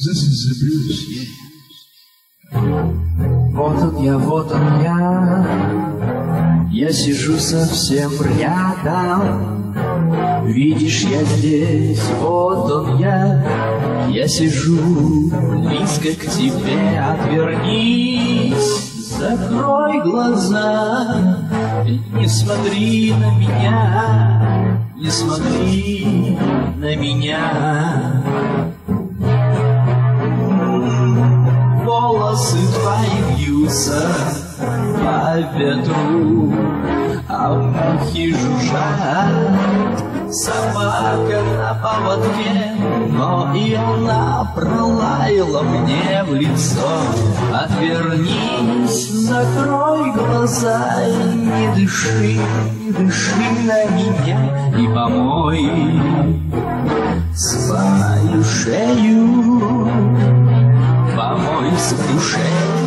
This is the blues, yeah. Вот он я сижу совсем рядом. Видишь, я здесь, вот он я сижу близко к тебе. Отвернись, закрой глаза, не смотри на меня, не смотри на меня. Волосы твои вьются по ветру, а мухи жужжат, собака на поводке, но и она пролаяла мне в лицо. Отвернись, закрой глаза и не дыши на меня, и помой свою шею, помой свою шею.